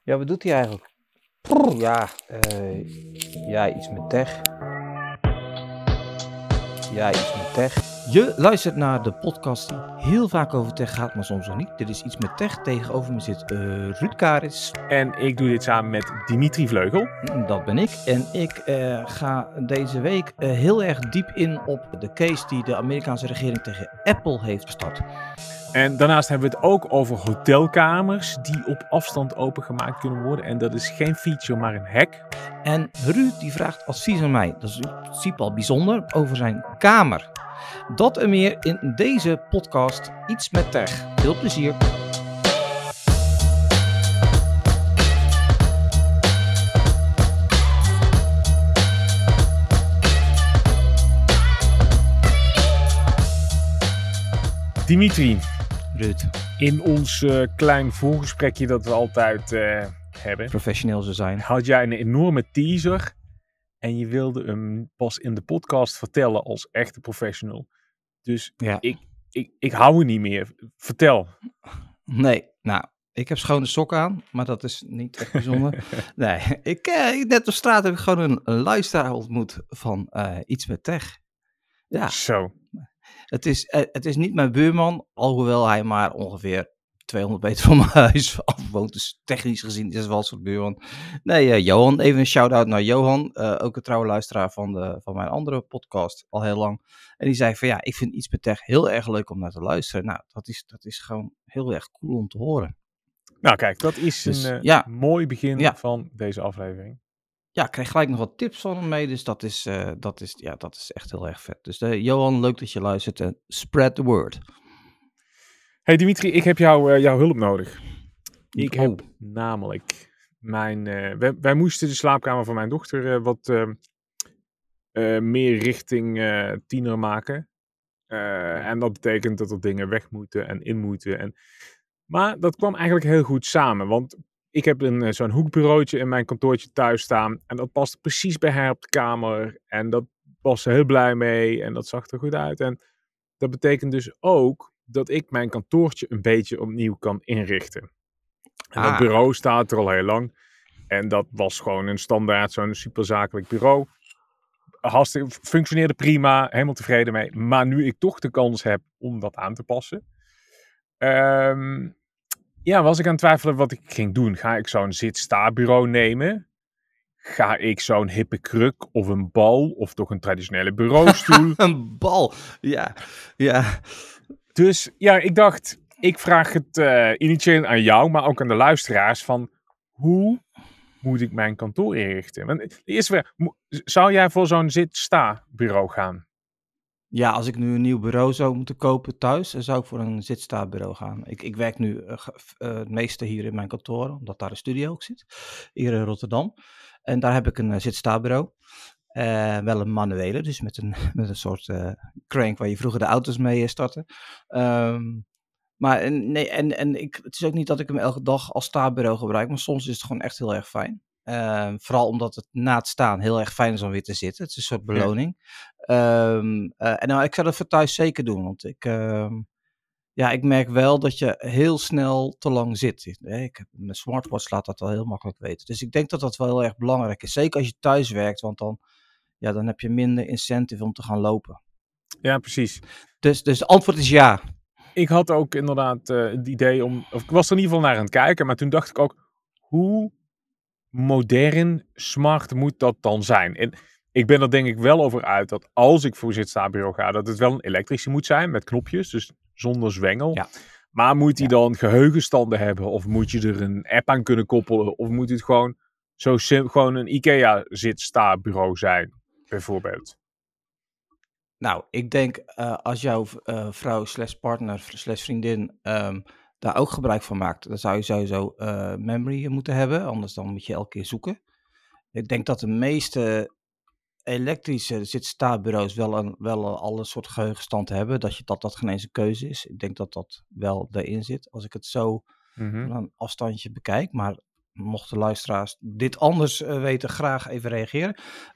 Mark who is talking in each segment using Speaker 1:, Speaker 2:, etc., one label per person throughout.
Speaker 1: Ja, wat doet hij eigenlijk? Ja, iets met tech. Ja, iets met tech. Je luistert naar de podcast die heel vaak over tech gaat, maar soms nog niet. Dit is Iets met Tech. Tegenover me zit Ruud Karis.
Speaker 2: En ik doe dit samen met Dimitri Vleugel.
Speaker 1: Dat ben ik. En ik ga deze week heel erg diep in op de case die de Amerikaanse regering tegen Apple heeft gestart.
Speaker 2: En daarnaast hebben we het ook over hotelkamers die op afstand opengemaakt kunnen worden. En dat is geen feature, maar een hack.
Speaker 1: En Ruud die vraagt advies aan mij, dat is in principe al bijzonder, over zijn kamer. Dat en meer in deze podcast Iets met Tech. Veel plezier.
Speaker 2: Dimitri,
Speaker 1: Ruud,
Speaker 2: in ons klein voorgesprekje dat we altijd hebben,
Speaker 1: professioneel zo zijn.
Speaker 2: had jij een enorme teaser. En je wilde hem pas in de podcast vertellen als echte professional. Dus
Speaker 1: Ja.
Speaker 2: ik hou er niet meer. Vertel.
Speaker 1: Nee, nou, ik heb schone sokken aan, maar dat is niet echt bijzonder. Nee, net op straat heb ik gewoon een luisteraar ontmoet van Iets met Tech. Ja,
Speaker 2: Zo.
Speaker 1: het is niet mijn buurman, alhoewel hij maar ongeveer 200 meter van mijn huis af woont. Dus technisch gezien is het wel een soort buurman. Nee, Johan, even een shout-out naar Johan. Ook een trouwe luisteraar van mijn andere podcast, al heel lang. En die zei van ja, ik vind Iets met Tech heel erg leuk om naar te luisteren. Nou, dat is gewoon heel erg cool om te horen.
Speaker 2: Nou kijk, dat is
Speaker 1: Dus,
Speaker 2: een mooi begin
Speaker 1: Ja.
Speaker 2: van deze aflevering.
Speaker 1: Ja, ik kreeg gelijk nog wat tips van hem mee, dus dat is echt heel erg vet. Dus Johan, leuk dat je luistert en spread the word.
Speaker 2: Hey Dimitri, ik heb jouw hulp nodig. Ik
Speaker 1: Oh.
Speaker 2: heb namelijk wij moesten de slaapkamer van mijn dochter wat meer richting tiener maken. En dat betekent dat er dingen weg moeten en in moeten. Maar dat kwam eigenlijk heel goed samen, want ik heb zo'n hoekbureautje in mijn kantoortje thuis staan. En dat past precies bij haar op de kamer. En dat was ze heel blij mee en dat zag er goed uit. En dat betekent dus ook dat ik mijn kantoortje een beetje opnieuw kan inrichten. En dat bureau staat er al heel lang. En dat was gewoon een standaard, zo'n superzakelijk bureau. Hartstikke, functioneerde prima, helemaal tevreden mee. Maar nu ik toch de kans heb om dat aan te passen. Was ik aan het twijfelen wat ik ging doen. Ga ik zo'n zit-sta-bureau nemen? Ga ik zo'n hippe kruk of een bal of toch een traditionele bureaustoel?
Speaker 1: Een bal, ja.
Speaker 2: Dus ja, ik dacht, ik vraag het initieel aan jou, maar ook aan de luisteraars van hoe moet ik mijn kantoor inrichten? Want de eerste vraag, zou jij voor zo'n zit-sta-bureau gaan?
Speaker 1: Ja, als ik nu een nieuw bureau zou moeten kopen thuis, dan zou ik voor een zit-sta-bureau gaan. Ik werk nu het meeste hier in mijn kantoor, omdat daar een studio ook zit, hier in Rotterdam. En daar heb ik een zit-sta-bureau. Wel een manuele, dus met een soort crank waar je vroeger de auto's mee startte. Maar nee, het is ook niet dat ik hem elke dag als sta-bureau gebruik, maar soms is het gewoon echt heel erg fijn. Vooral omdat het na het staan heel erg fijn is om weer te zitten. Het is een soort beloning. Ik zou dat voor thuis zeker doen, want ik merk wel dat je heel snel te lang zit. Mijn smartwatch laat dat wel heel makkelijk weten. Dus ik denk dat dat wel heel erg belangrijk is. Zeker als je thuis werkt, want dan heb je minder incentive om te gaan lopen.
Speaker 2: Ja, precies.
Speaker 1: Dus het antwoord is ja.
Speaker 2: Ik had ook inderdaad het idee of ik was er in ieder geval naar aan het kijken, maar toen dacht ik ook, hoe modern, smart moet dat dan zijn? En ik ben er denk ik wel over uit dat als ik voor zit-sta-bureau ga, dat het wel een elektrische moet zijn met knopjes, dus zonder zwengel.
Speaker 1: Ja.
Speaker 2: Maar moet die dan geheugenstanden hebben? Of moet je er een app aan kunnen koppelen? Of moet het gewoon gewoon een IKEA zit-sta-bureau zijn, bijvoorbeeld?
Speaker 1: Nou, ik denk als jouw vrouw / partner / vriendin daar ook gebruik van maakt, dan zou je sowieso memory moeten hebben, anders dan moet je elke keer zoeken. Ik denk dat de meeste elektrische zit-sta-bureaus wel al een soort geheugenstand hebben, dat geen eens een keuze is. Ik denk dat dat wel erin zit, als ik het zo van een afstandje bekijk. Maar mochten luisteraars dit anders weten, graag even reageren.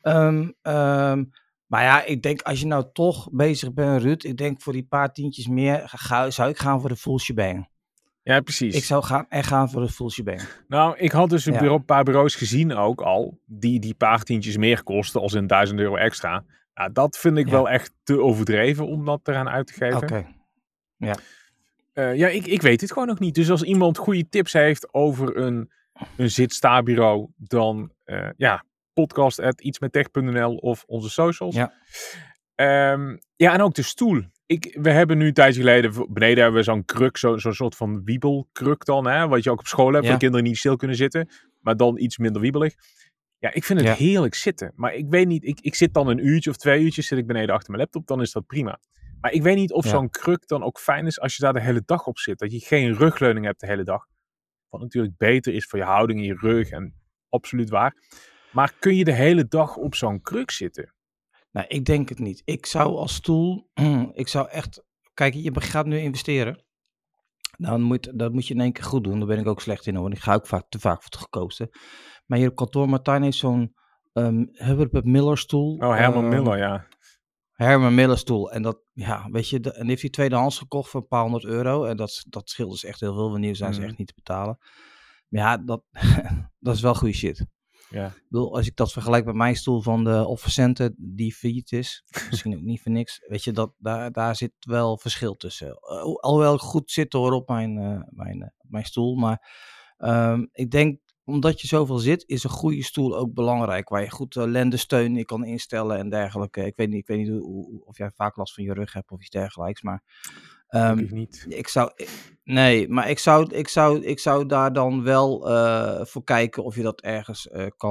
Speaker 1: Maar ja, ik denk als je nou toch bezig bent, Ruud, ik denk voor die paar tientjes meer zou ik gaan voor de full shebang.
Speaker 2: Ja,
Speaker 1: Ik
Speaker 2: precies.
Speaker 1: zou gaan voor de full shebang.
Speaker 2: Nou, ik had dus
Speaker 1: Ja,
Speaker 2: een paar bureaus gezien ook al, die paar tientjes meer kosten, als in €1000 extra. Nou, dat vind ik wel
Speaker 1: ja,
Speaker 2: echt te overdreven om dat eraan uit te geven.
Speaker 1: oké. Ja,
Speaker 2: Ja, ik weet het gewoon nog niet. Dus als iemand goede tips heeft over een zit-sta-bureau, dan ja, podcast@ietsmettech.nl of onze socials.
Speaker 1: ja,
Speaker 2: Ja, en ook de stoel. We hebben nu een tijdje geleden, beneden hebben we zo'n kruk, zo'n soort van wiebelkruk dan, hè, wat je ook op school hebt, voor de
Speaker 1: ja,
Speaker 2: kinderen niet stil kunnen zitten, maar dan iets minder wiebelig. Ja, ik vind het
Speaker 1: ja,
Speaker 2: heerlijk zitten. Maar ik weet niet, ik zit dan een uurtje of 2 uurtjes zit ik beneden achter mijn laptop, dan is dat prima. Maar ik weet niet of
Speaker 1: ja.
Speaker 2: zo'n kruk dan ook fijn is als je daar de hele dag op zit. Dat je geen rugleuning hebt de hele dag. Wat natuurlijk beter is voor je houding in je rug en absoluut waar. Maar kun je de hele dag op zo'n kruk zitten?
Speaker 1: Nou, ik denk het niet. Ik zou als stoel, ik zou echt, kijk, je gaat nu investeren. Nou, dat moet je in één keer goed doen. Daar ben ik ook slecht in hoor. Want ik ga ook vaak te vaak voor het goedkoopste. Maar hier op kantoor, Martijn heeft zo'n Herbert Miller stoel.
Speaker 2: Oh, Herman Miller, ja.
Speaker 1: Herman Miller stoel. En dat, ja, weet je, en die heeft hij tweedehands gekocht voor een paar €100. En dat scheelt dus echt heel veel. Want nieuw zijn ze
Speaker 2: Mhm,
Speaker 1: echt niet te betalen. Maar ja, dat is wel goede shit.
Speaker 2: ja.
Speaker 1: Ik bedoel, als ik dat vergelijk met mijn stoel van de Office Center, die failliet is, misschien ook niet voor niks, weet je, daar zit wel verschil tussen. Alhoewel ik goed zit hoor op mijn stoel, maar ik denk, omdat je zoveel zit, is een goede stoel ook belangrijk, waar je goed lendensteun in kan instellen en dergelijke. Ik weet niet of jij vaak last van je rug hebt of iets dergelijks, maar ehm,
Speaker 2: Gelukkig niet.
Speaker 1: ik zou, nee, maar ik zou daar dan wel voor kijken of je dat ergens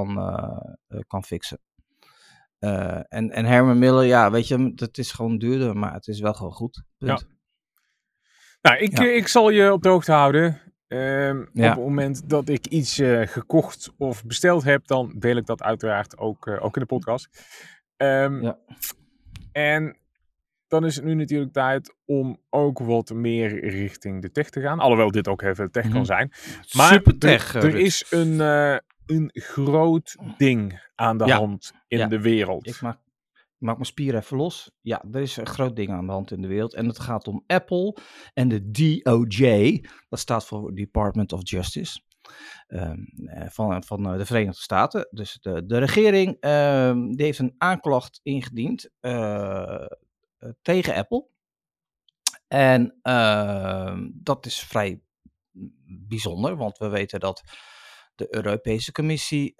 Speaker 1: kan fixen. En Herman Miller, ja, weet je, dat is gewoon duurder, maar het is wel gewoon goed.
Speaker 2: Ja.
Speaker 1: Punt.
Speaker 2: Nou,
Speaker 1: Ja,
Speaker 2: ik zal je op de hoogte houden. Op het
Speaker 1: ja,
Speaker 2: moment dat ik iets gekocht of besteld heb, dan deel ik dat uiteraard ook in de podcast. Ehm,
Speaker 1: ja.
Speaker 2: en dan is het nu natuurlijk tijd om ook wat meer richting de tech te gaan. Alhoewel dit ook heel veel tech kan
Speaker 1: Mhm.
Speaker 2: zijn. Maar
Speaker 1: Super tech,
Speaker 2: er
Speaker 1: Ruud.
Speaker 2: is een groot ding aan de
Speaker 1: Ja,
Speaker 2: hand in
Speaker 1: ja.
Speaker 2: de wereld.
Speaker 1: Ik maak mijn spier even los. Ja, er is een groot ding aan de hand in de wereld. En het gaat om Apple en de DOJ. Dat staat voor Department of Justice. Van de Verenigde Staten. Dus de regering die heeft een aanklacht ingediend tegen Apple. En dat is vrij bijzonder, want we weten dat de Europese Commissie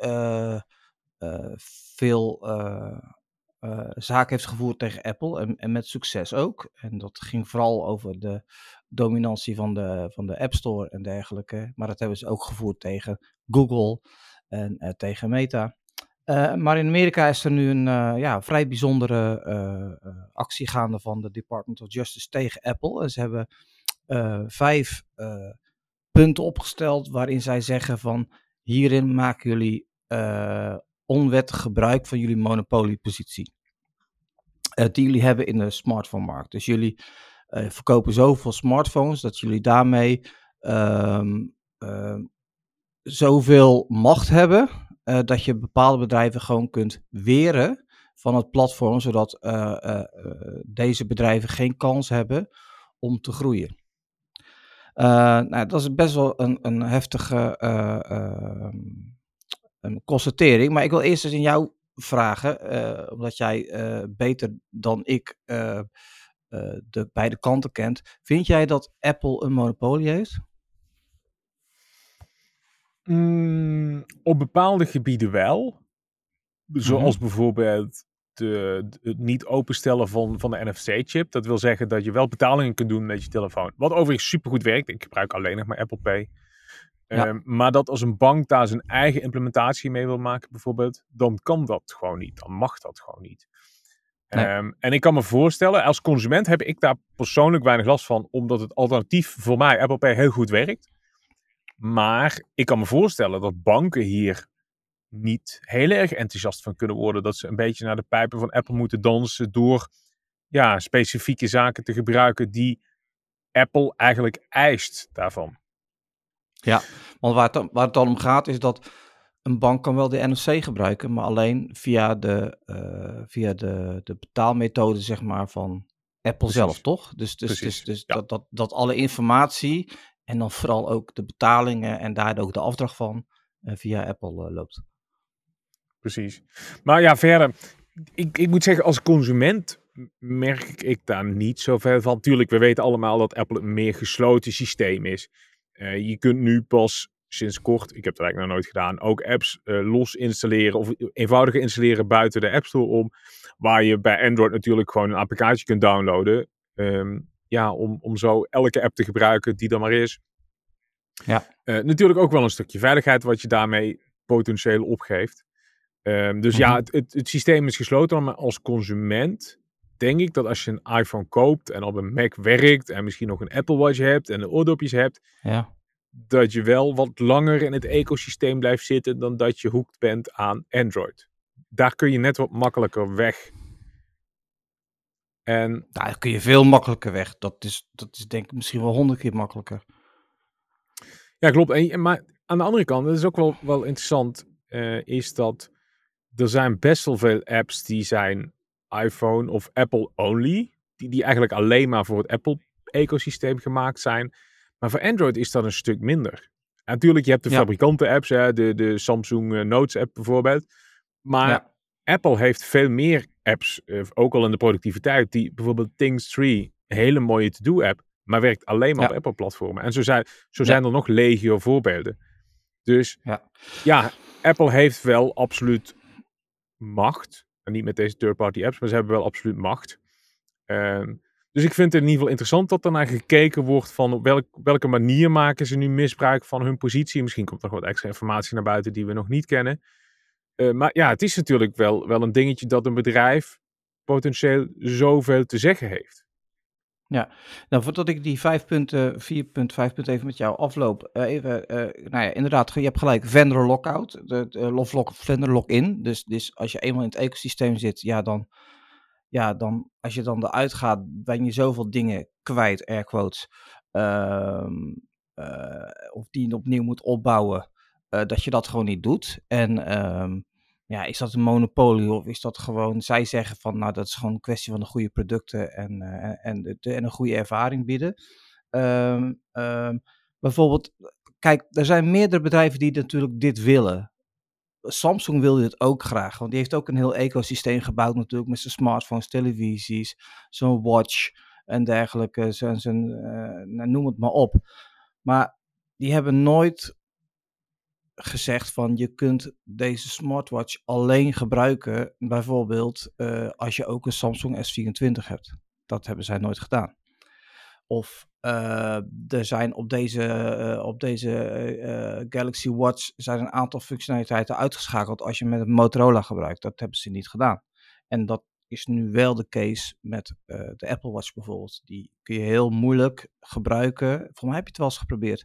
Speaker 1: veel zaken heeft gevoerd tegen Apple en met succes ook. En dat ging vooral over de dominantie van de App Store en dergelijke. Maar dat hebben ze ook gevoerd tegen Google en tegen Meta. Maar in Amerika is er nu een vrij bijzondere actie gaande van de Department of Justice tegen Apple. En ze hebben 5 punten opgesteld waarin zij zeggen van hierin maken jullie onwettig gebruik van jullie monopoliepositie. Die jullie hebben in de smartphone-markt. Dus jullie verkopen zoveel smartphones dat jullie daarmee ehm, ehm, zoveel macht hebben dat je bepaalde bedrijven gewoon kunt weren van het platform, zodat deze bedrijven geen kans hebben om te groeien. Nou, dat is best wel een heftige een constatering. Maar ik wil eerst eens in jou vragen, omdat jij beter dan ik de beide kanten kent. Vind jij dat Apple een monopolie heeft?
Speaker 2: Op bepaalde gebieden wel.
Speaker 1: Mhm.
Speaker 2: Zoals bijvoorbeeld het niet openstellen van de NFC-chip. Dat wil zeggen dat je wel betalingen kunt doen met je telefoon. Wat overigens supergoed werkt. Ik gebruik alleen nog maar Apple Pay.
Speaker 1: Ja,
Speaker 2: Maar dat als een bank daar zijn eigen implementatie mee wil maken bijvoorbeeld, dan kan dat gewoon niet. Dan mag dat gewoon niet.
Speaker 1: nee,
Speaker 2: En ik kan me voorstellen, als consument heb ik daar persoonlijk weinig last van, omdat het alternatief voor mij, Apple Pay, heel goed werkt. Maar ik kan me voorstellen dat banken hier niet heel erg enthousiast van kunnen worden. Dat ze een beetje naar de pijpen van Apple moeten dansen door ja, specifieke zaken te gebruiken die Apple eigenlijk eist daarvan.
Speaker 1: ja. Want waar het dan om gaat is dat een bank kan wel de NFC gebruiken, maar alleen via de betaalmethode zeg maar van Apple zelf,
Speaker 2: Precies,
Speaker 1: toch? Dus
Speaker 2: precies. Ja,
Speaker 1: dat alle informatie En dan vooral ook de betalingen en daar ook de afdracht van via Apple loopt.
Speaker 2: Precies. Maar ja, verder, ik moet zeggen, als consument merk ik daar niet zoveel van. Tuurlijk, we weten allemaal dat Apple een meer gesloten systeem is. Je kunt nu pas sinds kort, ik heb het eigenlijk nog nooit gedaan, ook apps los installeren of eenvoudiger installeren buiten de App Store om. Waar je bij Android natuurlijk gewoon een applicatie kunt downloaden. Ja, om zo elke app te gebruiken die er maar is.
Speaker 1: Ja.
Speaker 2: Natuurlijk ook wel een stukje veiligheid wat je daarmee potentieel opgeeft. Dus ja, het systeem is gesloten, maar als consument denk ik dat als je een iPhone koopt en op een Mac werkt en misschien nog een Apple Watch hebt en de oordopjes hebt,
Speaker 1: Ja.
Speaker 2: dat je wel wat langer in het ecosysteem blijft zitten dan dat je hooked bent aan Android. Daar kun je net wat makkelijker weg. En
Speaker 1: Daar kun je veel makkelijker weg. Dat is denk ik misschien wel 100 keer makkelijker.
Speaker 2: ja, klopt. Maar aan de andere kant, dat is ook wel interessant, is dat er zijn best wel veel apps die zijn iPhone of Apple only. Die eigenlijk alleen maar voor het Apple-ecosysteem gemaakt zijn. Maar voor Android is dat een stuk minder. En natuurlijk, je hebt de fabrikanten-apps, de Samsung Notes-app bijvoorbeeld. Maar Apple heeft veel meer apps, ook al in de productiviteit, die bijvoorbeeld Things 3, een hele mooie to-do-app, maar werkt alleen maar op Apple-platformen. En zo zijn er nog legio voorbeelden. Dus ja, Apple heeft wel absoluut macht. En niet met deze third-party apps, maar ze hebben wel absoluut macht. Dus ik vind het in ieder geval interessant dat er naar gekeken wordt van op welke manier maken ze nu misbruik van hun positie. Misschien komt er nog wat extra informatie naar buiten die we nog niet kennen. Maar ja, het is natuurlijk wel een dingetje dat een bedrijf potentieel zoveel te zeggen heeft.
Speaker 1: Ja, nou voordat ik die 4.5 punten even met jou afloop, inderdaad, je hebt gelijk, vendor lockout, vendor lock-in. Dus als je eenmaal in het ecosysteem zit, dan als je dan eruit gaat, ben je zoveel dingen kwijt, air quotes, of die je opnieuw moet opbouwen, dat je dat gewoon niet doet. En is dat een monopolie of is dat gewoon, zij zeggen van, nou dat is gewoon een kwestie van de goede producten en een goede ervaring bieden. Bijvoorbeeld, kijk, er zijn meerdere bedrijven die natuurlijk dit willen. Samsung wil dit ook graag, want die heeft ook een heel ecosysteem gebouwd natuurlijk met zijn smartphones, televisies, zo'n watch en dergelijke, noem het maar op. Maar die hebben nooit gezegd van je kunt deze smartwatch alleen gebruiken, bijvoorbeeld als je ook een Samsung S24 hebt. Dat hebben zij nooit gedaan. Of er zijn op deze Galaxy Watch zijn een aantal functionaliteiten uitgeschakeld als je met een Motorola gebruikt. Dat hebben ze niet gedaan. En dat is nu wel de case met de Apple Watch bijvoorbeeld. Die kun je heel moeilijk gebruiken. Volgens mij heb je het wel eens geprobeerd.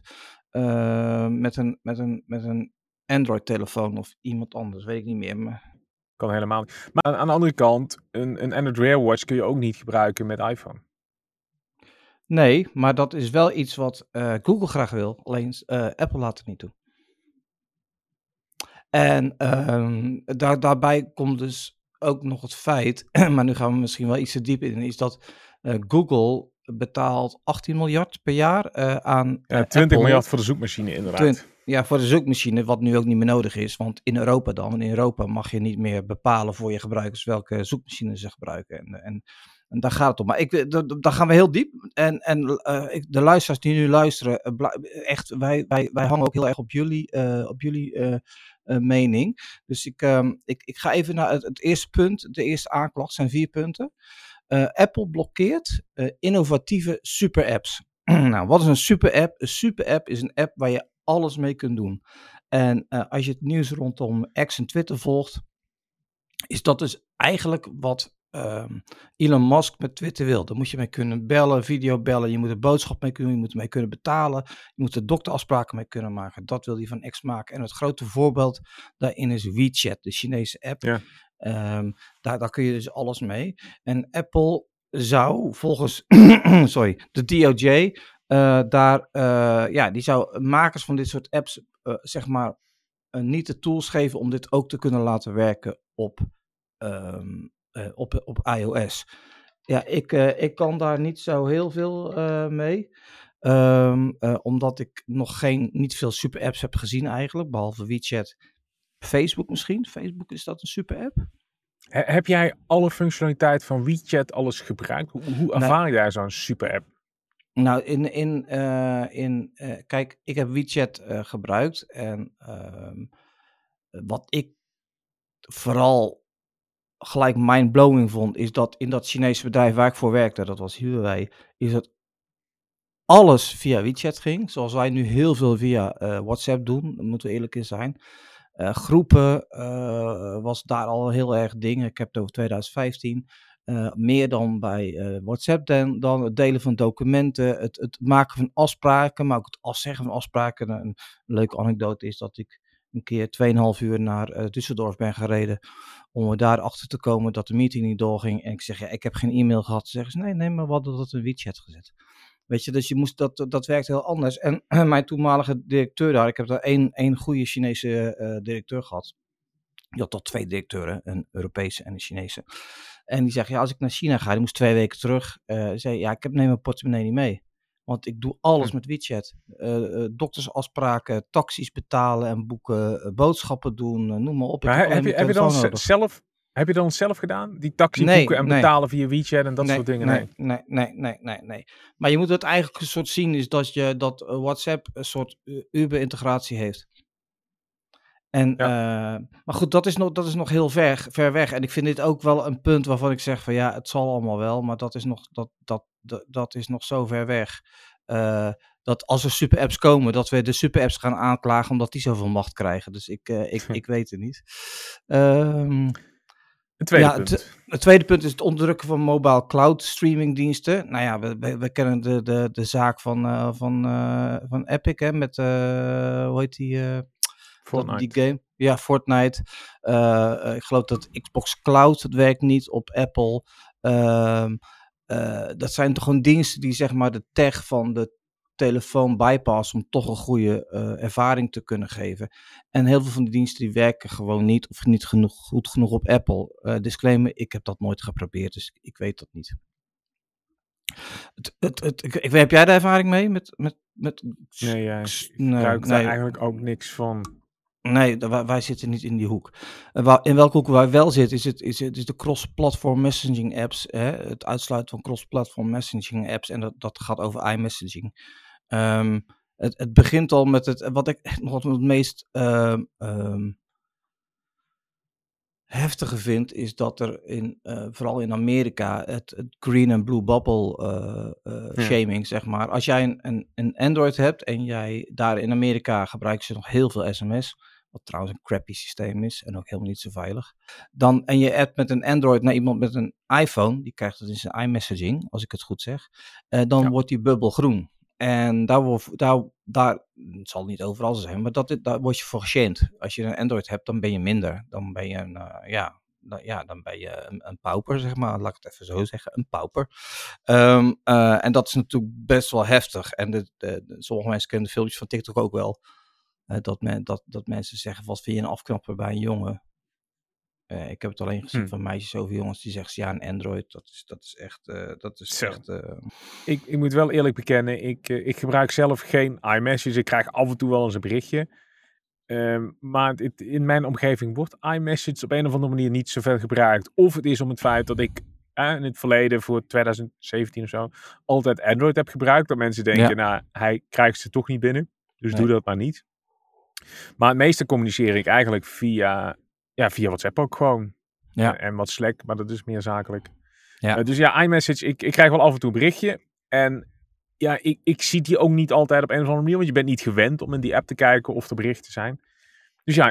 Speaker 1: Met een Android-telefoon of iemand anders, weet ik niet meer. Maar
Speaker 2: Kan helemaal niet. Maar aan de andere kant, een Android Wear Watch kun je ook niet gebruiken met iPhone.
Speaker 1: nee, maar dat is wel iets wat Google graag wil. Alleen Apple laat het niet toe. En daarbij komt dus ook nog het feit, maar nu gaan we misschien wel iets te diep in, is dat Google betaalt 18 miljard per jaar aan
Speaker 2: 20
Speaker 1: Apple.
Speaker 2: miljard voor de zoekmachine inderdaad.
Speaker 1: Voor de zoekmachine, wat nu ook niet meer nodig is. Want in Europa dan, in Europa mag je niet meer bepalen voor je gebruikers welke zoekmachine ze gebruiken. En daar gaat het om. Maar daar gaan we heel diep. De luisteraars die nu luisteren, echt, wij hangen ook heel erg op jullie mening. Dus ik ga even naar het eerste punt. De eerste aanklacht zijn 4 punten. Apple blokkeert innovatieve super-apps. Nou, wat is een super-app? Een super-app is een app waar je alles mee kunt doen. En als je het nieuws rondom X en Twitter volgt, is dat dus eigenlijk wat Elon Musk met Twitter wil. Daar moet je mee kunnen bellen, video bellen, je moet een boodschap mee kunnen, je moet ermee kunnen betalen, je moet er dokterafspraken mee kunnen maken. Dat wil hij van X maken. En het grote voorbeeld daarin is WeChat, de Chinese app.
Speaker 2: Ja.
Speaker 1: Daar kun je dus alles mee. En Apple zou volgens de DOJ die zou makers van dit soort apps niet de tools geven om dit ook te kunnen laten werken op iOS. Ja, ik kan daar niet zo heel veel mee. Omdat ik nog niet veel super apps heb gezien eigenlijk, behalve WeChat. Facebook misschien? Facebook, is dat een super app?
Speaker 2: Heb jij alle functionaliteit van WeChat alles gebruikt? Hoe
Speaker 1: Nee,
Speaker 2: ervaar jij zo'n super app?
Speaker 1: nou kijk, ik heb WeChat gebruikt en wat ik vooral gelijk mind-blowing vond, is dat in dat Chinese bedrijf waar ik voor werkte, dat was Huawei, is dat alles via WeChat ging. Zoals wij nu heel veel via WhatsApp doen, daar moeten we eerlijk in zijn. Groepen was daar al heel erg ding. Ik heb het over 2015. Meer dan bij WhatsApp dan het delen van documenten, het maken van afspraken, maar ook het afzeggen van afspraken. Een leuke anekdote is dat ik een keer 2,5 uur naar Düsseldorf ben gereden om er daarachter te komen dat de meeting niet doorging. En ik zeg, ja, ik heb geen e-mail gehad. Ze zeggen ze, nee, maar we hadden dat in WeChat gezet. Weet je, dus dat werkt heel anders. En mijn toenmalige directeur daar, ik heb daar één goede Chinese directeur gehad. Die had tot 2 directeuren, een Europese en een Chinese. En die zegt, ja, als ik naar China ga, die moest 2 weken terug. Zei, ja, neem mijn portemonnee niet mee. Want ik doe alles
Speaker 2: Hm.
Speaker 1: met WeChat. Doktersafspraken, taxis betalen en boeken, boodschappen doen, noem maar op. Ik heb
Speaker 2: Maar
Speaker 1: alleen mijn telefoon nodig.
Speaker 2: heb je dan zelf gedaan? Die taxi
Speaker 1: Nee,
Speaker 2: boeken en
Speaker 1: nee.
Speaker 2: betalen via WeChat en dat soort dingen?
Speaker 1: Nee. Maar je moet het eigenlijk een soort zien, is dat WhatsApp een soort Uber-integratie heeft. En,
Speaker 2: Ja.
Speaker 1: maar goed, dat is nog heel ver weg. En ik vind dit ook wel een punt waarvan ik zeg van ja, het zal allemaal wel, maar dat is nog zo ver weg. Dat als er super apps komen, dat we de super apps gaan aanklagen omdat die zoveel macht krijgen. Dus ik weet het niet. Ehm
Speaker 2: Een tweede
Speaker 1: ja,
Speaker 2: punt.
Speaker 1: het tweede punt is het onderdrukken van mobile cloud streamingdiensten. Nou ja, we kennen de zaak van Epic, hè, met, hoe heet die
Speaker 2: Fortnite.
Speaker 1: game? Ja, Fortnite. Ik geloof dat Xbox Cloud, het werkt niet op Apple. Ehm, Dat zijn toch gewoon diensten die zeg maar de tech van de telefoon bypassen om toch een goede ervaring te kunnen geven. En heel veel van die diensten die werken gewoon niet of niet goed genoeg op Apple. Disclaimer, ik heb dat nooit geprobeerd, dus ik weet dat niet. Heb jij daar ervaring mee met
Speaker 2: Nee, ik
Speaker 1: nee,
Speaker 2: gebruik daar
Speaker 1: nee,
Speaker 2: eigenlijk ook niks van.
Speaker 1: nee, wij zitten niet in die hoek. In welke hoek wij wel zitten, is de cross-platform messaging apps. Hè? Het uitsluiten van cross-platform messaging apps. En dat gaat over iMessaging. Het begint al met wat ik echt nog het meest heftige vind, is dat er vooral in Amerika het green en blue bubble
Speaker 2: Ja.
Speaker 1: shaming, zeg maar. Als jij een Android hebt en jij daar in Amerika gebruiken ze nog heel veel sms, wat trouwens een crappy systeem is en ook helemaal niet zo veilig. En je appt met een Android naar iemand met een iPhone, die krijgt het in zijn iMessaging, als ik het goed zeg, dan
Speaker 2: Ja.
Speaker 1: wordt die bubbel groen. En het zal niet overal zo zijn, maar daar word je voor geshamed. Als je een Android hebt, dan ben je minder. Dan ben je dan ben je een pauper, zeg maar. Laat ik het even zo zeggen, een pauper. En dat is natuurlijk best wel heftig. En sommige mensen kennen de filmpjes van TikTok ook wel. Dat mensen zeggen, wat vind je een afknapper bij een jongen? Ik heb het alleen gezien van meisjes over jongens die zeggen, ja, een Android, dat is echt...
Speaker 2: Zo. Ik moet wel eerlijk bekennen, ik gebruik zelf geen iMessage. Ik krijg af en toe wel eens een berichtje. Maar in mijn omgeving wordt iMessage op een of andere manier niet zoveel gebruikt. Of het is om het feit dat ik in het verleden voor 2017 of zo altijd Android heb gebruikt. Dat mensen denken, nou, hij krijgt ze toch niet binnen. Dus doe dat maar niet. Maar het meeste communiceer ik eigenlijk via WhatsApp ook gewoon.
Speaker 1: Ja.
Speaker 2: En wat Slack, maar dat is meer zakelijk.
Speaker 1: Ja.
Speaker 2: Dus ja, iMessage, ik krijg wel af en toe een berichtje. En ja, ik zie die ook niet altijd op een of andere manier. Want je bent niet gewend om in die app te kijken of er berichten zijn. Dus ja,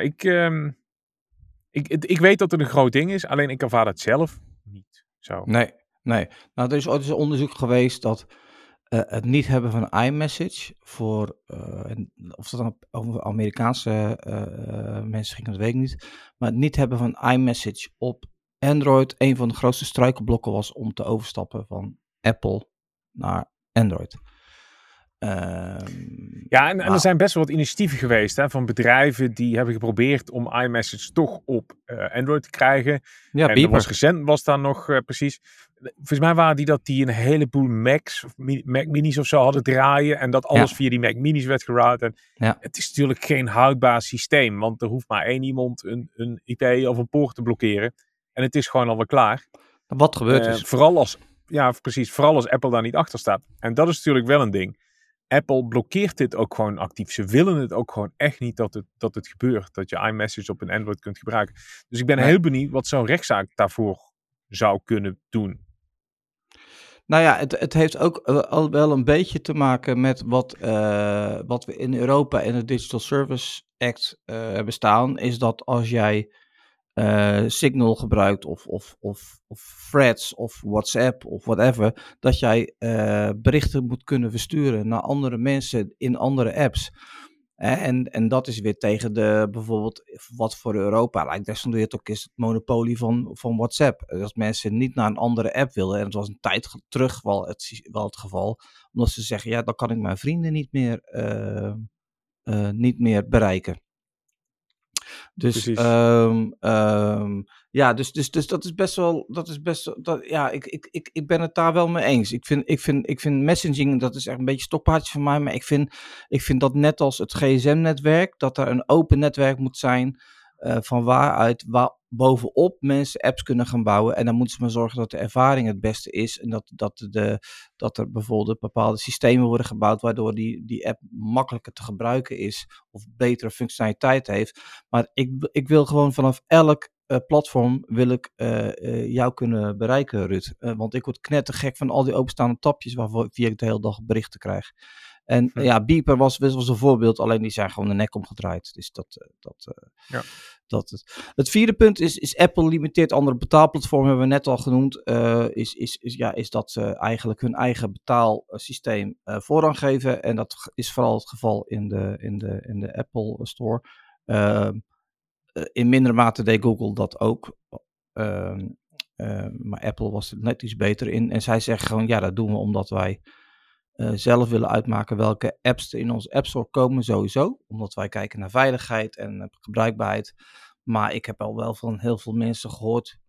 Speaker 2: ik weet dat het een groot ding is. Alleen ik ervaar het zelf niet zo.
Speaker 1: Nee. Nou, er is ooit eens een onderzoek geweest dat het niet hebben van iMessage of dat dan over Amerikaanse mensen ging, dat weet ik niet. Maar het niet hebben van iMessage op Android een van de grootste struikelblokken was om te overstappen van Apple naar Android.
Speaker 2: Ja, en er zijn best wel wat initiatieven geweest van bedrijven die hebben geprobeerd om iMessage toch op Android te krijgen.
Speaker 1: Ja,
Speaker 2: en er was recent daar nog precies. Volgens mij waren die een heleboel Macs of Mac Minis of zo hadden draaien. En dat alles
Speaker 1: Ja,
Speaker 2: via die Mac Minis werd geroute. En
Speaker 1: ja.
Speaker 2: het is natuurlijk geen houdbaar systeem. Want er hoeft maar één iemand een IP of een poort te blokkeren. En het is gewoon alweer klaar.
Speaker 1: Wat gebeurd is.
Speaker 2: Vooral als Apple daar niet achter staat. En dat is natuurlijk wel een ding. Apple blokkeert dit ook gewoon actief. Ze willen het ook gewoon echt niet dat het gebeurt. Dat je iMessage op een Android kunt gebruiken. Dus ik ben
Speaker 1: Nee.
Speaker 2: heel benieuwd wat zo'n rechtszaak daarvoor zou kunnen doen.
Speaker 1: Nou ja, het heeft ook al wel een beetje te maken met wat we in Europa in de Digital Service Act hebben staan. Is dat als jij Signal gebruikt of Threads of WhatsApp of whatever, dat jij berichten moet kunnen versturen naar andere mensen in andere apps. En dat is weer tegen bijvoorbeeld wat voor Europa lijkt desondanks ook is het monopolie van WhatsApp. Als mensen niet naar een andere app willen, en dat was een tijd terug wel het geval, omdat ze zeggen, ja, dan kan ik mijn vrienden niet meer bereiken. Dus,
Speaker 2: Precies.
Speaker 1: ja, dus dat is best wel, ja, ik ben het daar wel mee eens. Ik vind messaging, dat is echt een beetje stokpaardje van mij, maar ik vind dat net als het gsm-netwerk, dat er een open netwerk moet zijn, van waar bovenop mensen apps kunnen gaan bouwen. En dan moeten ze maar zorgen dat de ervaring het beste is en dat er bijvoorbeeld bepaalde systemen worden gebouwd, waardoor die app makkelijker te gebruiken is of betere functionaliteit heeft. Maar ik wil gewoon vanaf elk platform wil ik jou kunnen bereiken, Ruud. Want ik word knettergek van al die openstaande tapjes via ik de hele dag berichten krijg. En
Speaker 2: Hm.
Speaker 1: ja, Beeper was een voorbeeld, alleen die zijn gewoon de nek omgedraaid. Dus
Speaker 2: Ja.
Speaker 1: het vierde punt is Apple limiteert andere betaalplatformen, hebben we net al genoemd. Is dat ze eigenlijk hun eigen betaalsysteem voorrang geven. En dat is vooral het geval in de Apple Store. In mindere mate deed Google dat ook. Ehm, maar Apple was er net iets beter in. En zij zeggen gewoon, ja, dat doen we omdat wij zelf willen uitmaken welke apps er in onze App Store komen, sowieso. Omdat wij kijken naar veiligheid en gebruikbaarheid. Maar ik heb al wel van heel veel mensen gehoord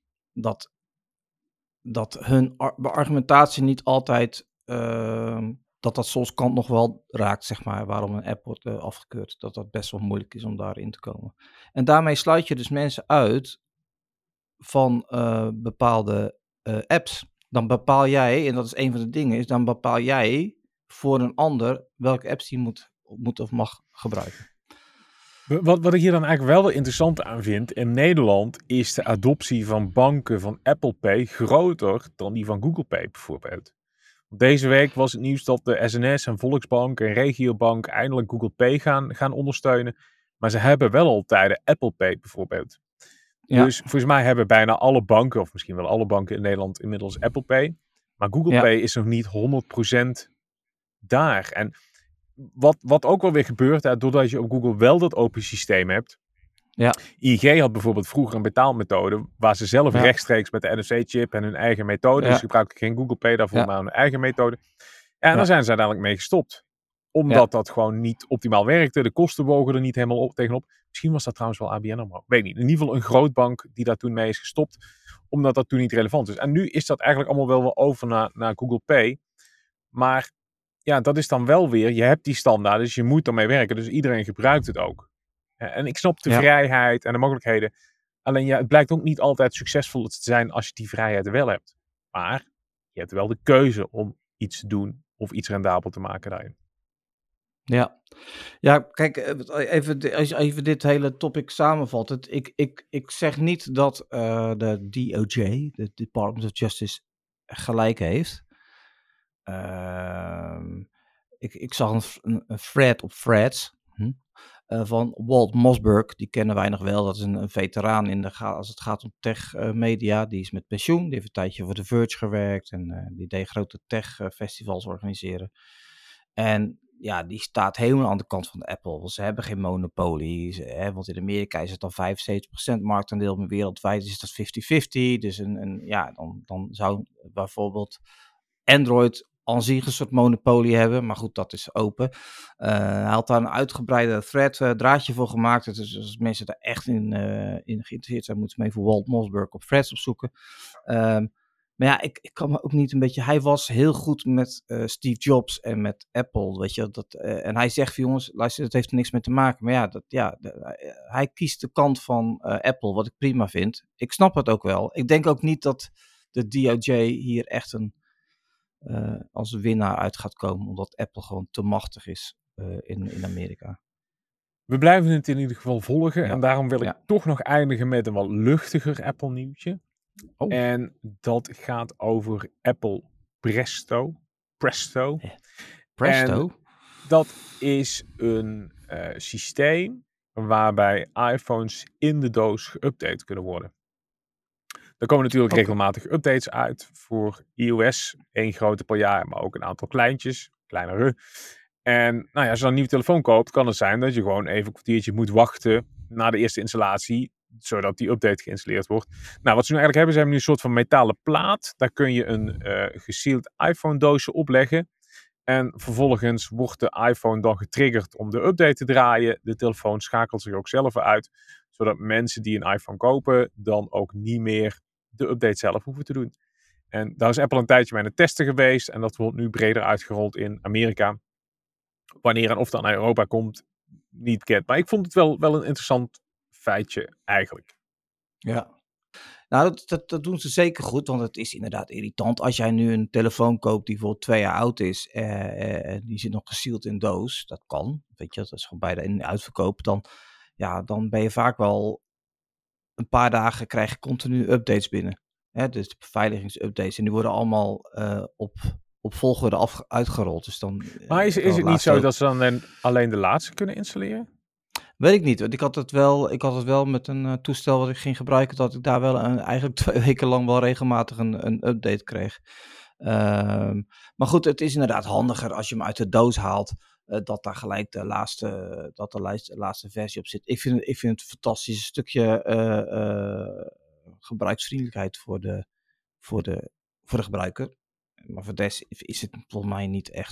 Speaker 1: dat hun argumentatie niet altijd, dat soms kant nog wel raakt, zeg maar, waarom een app wordt afgekeurd. Dat best wel moeilijk is om daarin te komen. En daarmee sluit je dus mensen uit van bepaalde apps. Dan bepaal jij, en dat is een van de dingen, dan bepaal jij voor een ander welke apps hij moet of mag gebruiken.
Speaker 2: Wat ik hier dan eigenlijk wel interessant aan vind, in Nederland is de adoptie van banken van Apple Pay groter dan die van Google Pay bijvoorbeeld. Deze week was het nieuws dat de SNS en Volksbank en Regiobank eindelijk Google Pay gaan ondersteunen. Maar ze hebben wel al tijden Apple Pay bijvoorbeeld.
Speaker 1: Ja,
Speaker 2: Dus volgens mij hebben bijna alle banken, of misschien wel alle banken in Nederland, inmiddels Apple Pay. Maar Google
Speaker 1: ja,
Speaker 2: Pay is nog niet 100% daar. En wat ook wel weer gebeurt, doordat je op Google wel dat open systeem hebt.
Speaker 1: ja,
Speaker 2: IG had bijvoorbeeld vroeger een betaalmethode waar ze zelf
Speaker 1: ja,
Speaker 2: rechtstreeks met de NFC-chip en hun eigen methode, dus ze
Speaker 1: ja,
Speaker 2: gebruikten geen Google Pay daarvoor,
Speaker 1: ja,
Speaker 2: maar hun eigen methode. Ja, en daar
Speaker 1: ja,
Speaker 2: zijn ze uiteindelijk mee gestopt.
Speaker 1: ja,
Speaker 2: Omdat dat gewoon niet optimaal werkte. De kosten wogen er niet helemaal tegenop. Misschien was dat trouwens wel ABN AMRO. Weet niet. In ieder geval een grootbank die daar toen mee is gestopt. Omdat dat toen niet relevant is. En nu is dat eigenlijk allemaal wel over naar Google Pay. Maar ja, dat is dan wel weer. Je hebt die standaard, dus je moet ermee werken. Dus iedereen gebruikt het ook. En ik snap de
Speaker 1: ja.
Speaker 2: vrijheid en de mogelijkheden. Alleen ja, het blijkt ook niet altijd succesvol te zijn als je die vrijheid wel hebt. Maar je hebt wel de keuze om iets te doen of iets rendabel te maken daarin.
Speaker 1: Ja. Ja, kijk, als je even dit hele topic samenvat. Ik zeg niet dat de DOJ, de Department of Justice, gelijk heeft. Ehm, ik zag een thread op Threads van Walt Mossberg. Die kennen wij nog wel. Dat is een veteraan als het gaat om tech media. Die is met pensioen. Die heeft een tijdje voor The Verge gewerkt. En die deed grote tech festivals organiseren. En ja, die staat helemaal aan de kant van Apple. Want ze hebben geen monopolie. Want in Amerika is het dan 75% marktaandeel, maar wereldwijd is dat 50-50. Dus ja, dan zou bijvoorbeeld Android aan zich een soort monopolie hebben. Maar goed, dat is open. Hij had daar een uitgebreide thread draadje voor gemaakt. Dus als mensen daar echt in geïnteresseerd zijn, moeten ze even Walt Mossberg op Threads opzoeken. Maar ja, ik kan me ook niet een beetje... Hij was heel goed met Steve Jobs en met Apple, weet je. En hij zegt van jongens, luister, dat heeft er niks mee te maken. Maar hij kiest de kant van Apple, wat ik prima vind. Ik snap het ook wel. Ik denk ook niet dat de DOJ hier echt als winnaar uit gaat komen, omdat Apple gewoon te machtig is in Amerika.
Speaker 2: We blijven het in ieder geval volgen.
Speaker 1: Ja.
Speaker 2: En daarom wil ik
Speaker 1: Ja.
Speaker 2: toch nog eindigen met een wat luchtiger Apple nieuwtje.
Speaker 1: Oh.
Speaker 2: En dat gaat over Apple Presto. Presto.
Speaker 1: Presto?
Speaker 2: En dat is een systeem waarbij iPhones in de doos geüpdate kunnen worden. Er komen natuurlijk regelmatig updates uit voor iOS. 1 grote per jaar, maar ook een aantal kleintjes, kleinere. En nou ja, als je dan een nieuwe telefoon koopt, kan het zijn dat je gewoon even een kwartiertje moet wachten na de eerste installatie, zodat die update geïnstalleerd wordt. Nou, wat ze nu eigenlijk hebben, ze hebben nu een soort van metalen plaat. Daar kun je een gesealed iPhone doosje opleggen. En vervolgens wordt de iPhone dan getriggerd om de update te draaien. De telefoon schakelt zich ook zelf uit, zodat mensen die een iPhone kopen dan ook niet meer de update zelf hoeven te doen. En daar is Apple een tijdje mee aan het testen geweest. En dat wordt nu breder uitgerold in Amerika. Wanneer en of dat naar Europa komt, niet bekend. Maar ik vond het wel een interessant feitje eigenlijk.
Speaker 1: Ja. Nou, dat doen ze zeker goed, want het is inderdaad irritant. Als jij nu een telefoon koopt die bijvoorbeeld 2 jaar oud is, die zit nog gesealed in doos, dat kan, weet je, dat is gewoon bijna in uitverkoop, dan ben je vaak wel een paar dagen, krijg je continu updates binnen. Dus de beveiligingsupdates, en die worden allemaal op volgorde uitgerold. Dus dan,
Speaker 2: maar is het niet zo dat ze dan alleen de laatste kunnen installeren?
Speaker 1: Weet ik niet. Want ik had het wel met een toestel wat ik ging gebruiken, dat ik daar wel eigenlijk 2 weken lang wel regelmatig een update kreeg. Maar goed, het is inderdaad handiger als je hem uit de doos haalt, dat daar gelijk de laatste versie op zit. Ik vind het een fantastisch stukje gebruiksvriendelijkheid voor de gebruiker. Maar voor des is het volgens mij niet echt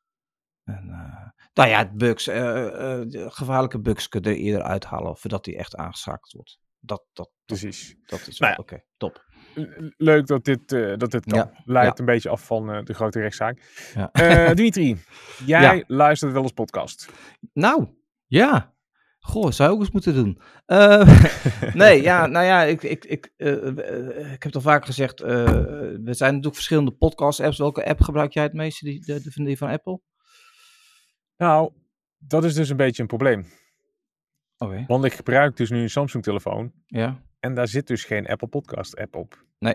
Speaker 1: nou ja, bugs, gevaarlijke bugs kunnen er eerder uithalen voordat die echt aangeschakeld wordt.
Speaker 2: Precies.
Speaker 1: Dat is
Speaker 2: Nou
Speaker 1: wel oké, top.
Speaker 2: Leuk dat dit kan.
Speaker 1: Ja,
Speaker 2: Leidt een beetje af van de grote rechtszaak.
Speaker 1: Ja.
Speaker 2: Dimitri, jij luistert wel eens podcast.
Speaker 1: Nou, ja. Goh, zou ik ook eens moeten doen. Nee, ja, nou ja, ik heb het al vaker gezegd, er zijn natuurlijk verschillende podcast-apps. Welke app gebruik jij het meeste, die van Apple?
Speaker 2: Nou, dat is dus een beetje een probleem.
Speaker 1: Oké.
Speaker 2: Want ik gebruik dus nu een Samsung-telefoon.
Speaker 1: Ja.
Speaker 2: En daar zit dus geen Apple Podcast-app op.
Speaker 1: Nee.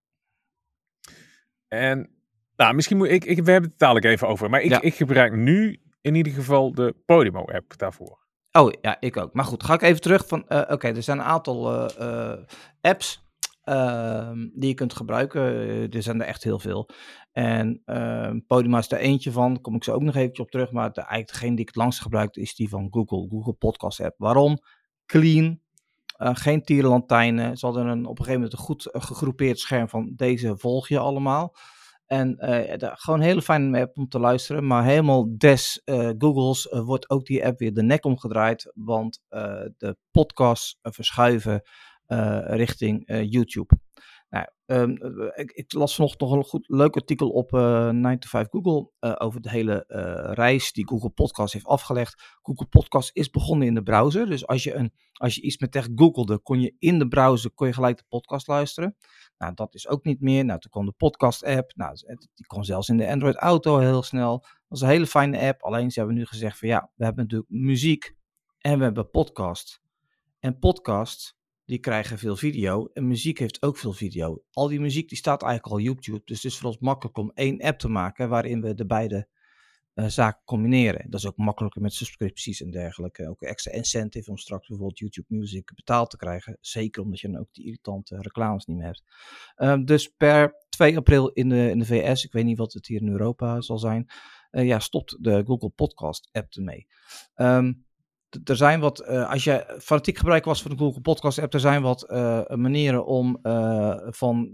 Speaker 2: En, nou, misschien we hebben het dadelijk even over. Maar ik gebruik nu in ieder geval de Podimo-app daarvoor.
Speaker 1: Oh ja, ik ook. Maar goed, ga ik even terug van, oké, er zijn een aantal apps die je kunt gebruiken. Er zijn er echt heel veel. En Podimo is er eentje van, daar kom ik zo ook nog eventjes op terug. Maar eigenlijk degene die ik het langst gebruik is die van Google Podcast app. Waarom? Clean, geen tierenlantijnen. Ze hadden op een gegeven moment een goed gegroepeerd scherm van deze volg je allemaal. En gewoon een hele fijne app om te luisteren. Maar helemaal des Googles wordt ook die app weer de nek omgedraaid. Want de podcasts verschuiven richting YouTube. Nou, ik las vanochtend nog een leuk artikel op 9 to 5 Google over de hele reis die Google Podcast heeft afgelegd. Google Podcast is begonnen in de browser. Dus als je iets met tech googelde, kon je in de browser gelijk de podcast luisteren. Nou, dat is ook niet meer. Nou, toen kwam de podcast-app. Nou, die kwam zelfs in de Android Auto heel snel. Dat was een hele fijne app. Alleen ze hebben nu gezegd van ja, we hebben natuurlijk muziek en we hebben podcast. En podcast, die krijgen veel video. En muziek heeft ook veel video. Al die muziek die staat eigenlijk al op YouTube. Dus het is voor ons makkelijk om 1 app te maken waarin we de beide zaken combineren. Dat is ook makkelijker met subscripties en dergelijke. Ook extra incentive om straks bijvoorbeeld YouTube Music betaald te krijgen. Zeker omdat je dan ook die irritante reclames niet meer hebt. Dus per 2 april in de VS, ik weet niet wat het hier in Europa zal zijn, stopt de Google Podcast app ermee. Er zijn wat, als je fanatiek gebruiker was van de Google Podcast app, er zijn wat manieren om van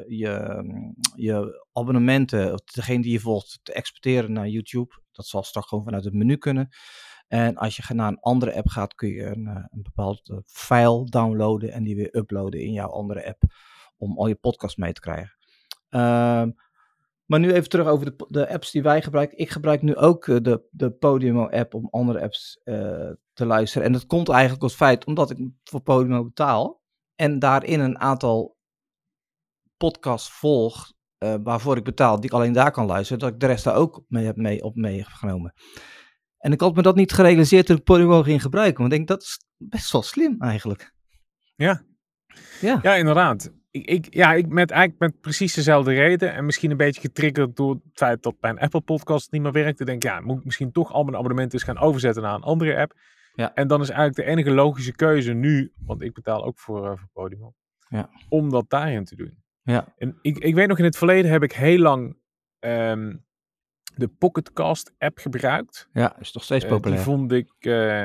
Speaker 1: je abonnementen, of degene die je volgt, te exporteren naar YouTube. Dat zal straks gewoon vanuit het menu kunnen. En als je naar een andere app gaat, kun je een bepaalde file downloaden en die weer uploaden in jouw andere app om al je podcasts mee te krijgen. Maar nu even terug over de apps die wij gebruiken. Ik gebruik nu ook de Podimo-app om andere apps te luisteren. En dat komt eigenlijk als feit omdat ik voor Podimo betaal. En daarin een aantal podcasts volg waarvoor ik betaal, die ik alleen daar kan luisteren. Dat ik de rest daar ook op meegenomen. En ik had me dat niet gerealiseerd toen ik Podimo ging gebruiken. Want ik denk, dat is best wel slim eigenlijk.
Speaker 2: Ja.
Speaker 1: Ja.
Speaker 2: Ja, inderdaad. Ik met precies dezelfde reden. En misschien een beetje getriggerd door het feit dat mijn Apple Podcast niet meer werkt. Ik denk, ja, moet ik misschien toch al mijn abonnementen eens gaan overzetten naar een andere app.
Speaker 1: Ja.
Speaker 2: En dan is eigenlijk de enige logische keuze nu, want ik betaal ook voor Podimo, om dat daarin te doen.
Speaker 1: Ja.
Speaker 2: En ik weet nog, in het verleden heb ik heel lang de Pocketcast app gebruikt.
Speaker 1: Ja, is toch steeds populair.
Speaker 2: Die vond ik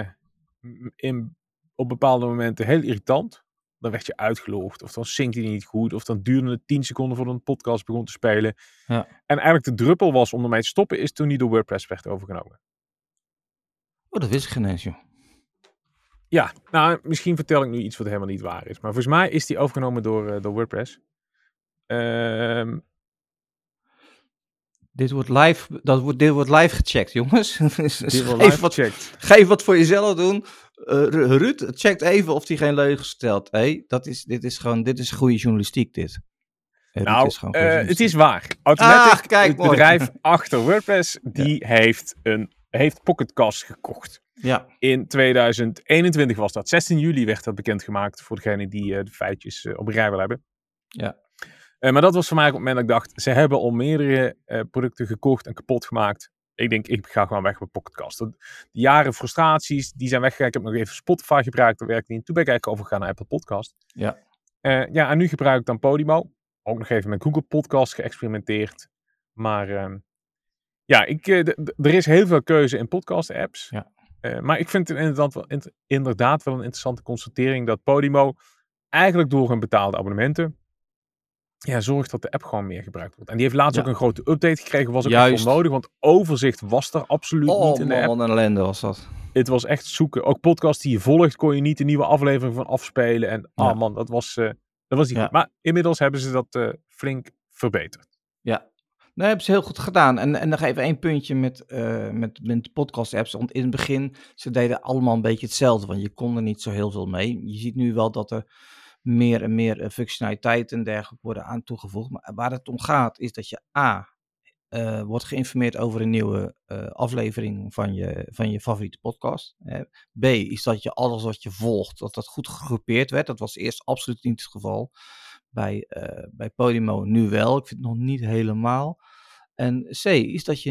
Speaker 2: op bepaalde momenten heel irritant. Dan werd je uitgelogd, of dan zingt hij niet goed, of dan duurde het 10 seconden voordat een podcast begon te spelen.
Speaker 1: Ja.
Speaker 2: En eigenlijk de druppel was om ermee te stoppen, is toen die door WordPress werd overgenomen.
Speaker 1: Oh, dat wist ik geen eens, joh.
Speaker 2: Ja, nou, misschien vertel ik nu iets wat helemaal niet waar is. Maar volgens mij is die overgenomen door WordPress.
Speaker 1: Dit wordt live gecheckt, jongens.
Speaker 2: Dit wordt live gecheckt.
Speaker 1: Geef wat voor jezelf doen. Ruud, checkt even of hij geen leugen stelt. Dit is goede journalistiek, dit.
Speaker 2: Het is waar. Automatic, het
Speaker 1: mooi.
Speaker 2: bedrijf achter WordPress, die heeft Pocketcast gekocht.
Speaker 1: Ja.
Speaker 2: In 2021 was dat. 16 juli werd dat bekendgemaakt voor degene die de feitjes op een rij wil hebben.
Speaker 1: Ja.
Speaker 2: Maar dat was voor mij op het moment dat ik dacht, ze hebben al meerdere producten gekocht en kapot gemaakt. Ik denk, ik ga gewoon weg met Pocketcast. De jaren frustraties, die zijn weggegaan. Ik heb nog even Spotify gebruikt, dat werkte niet. Toen ben ik eigenlijk overgegaan naar Apple Podcast.
Speaker 1: Ja.
Speaker 2: En nu gebruik ik dan Podimo. Ook nog even met Google Podcast geëxperimenteerd. Maar er is heel veel keuze in podcast apps.
Speaker 1: Ja.
Speaker 2: Maar ik vind het inderdaad wel een interessante constatering dat Podimo eigenlijk door hun betaalde abonnementen zorgt dat de app gewoon meer gebruikt wordt. En die heeft laatst ook een grote update gekregen. Was ook echt wel nodig, want overzicht was er absoluut niet in de app.
Speaker 1: Wat een ellende was dat.
Speaker 2: Het was echt zoeken. Ook podcasts die je volgt, kon je niet een nieuwe aflevering van afspelen. En dat was niet goed. Maar inmiddels hebben ze dat flink verbeterd.
Speaker 1: Ja, dat hebben ze heel goed gedaan. En nog even één puntje met podcast-apps. Want in het begin, ze deden allemaal een beetje hetzelfde. Want je kon er niet zo heel veel mee. Je ziet nu wel dat er meer en meer functionaliteiten en dergelijke worden aan toegevoegd. Maar waar het om gaat, is dat je wordt geïnformeerd over een nieuwe aflevering van je favoriete podcast. B is dat je alles wat je volgt, dat goed gegroepeerd werd. Dat was eerst absoluut niet het geval. Bij Podimo nu wel. Ik vind het nog niet helemaal. En C is dat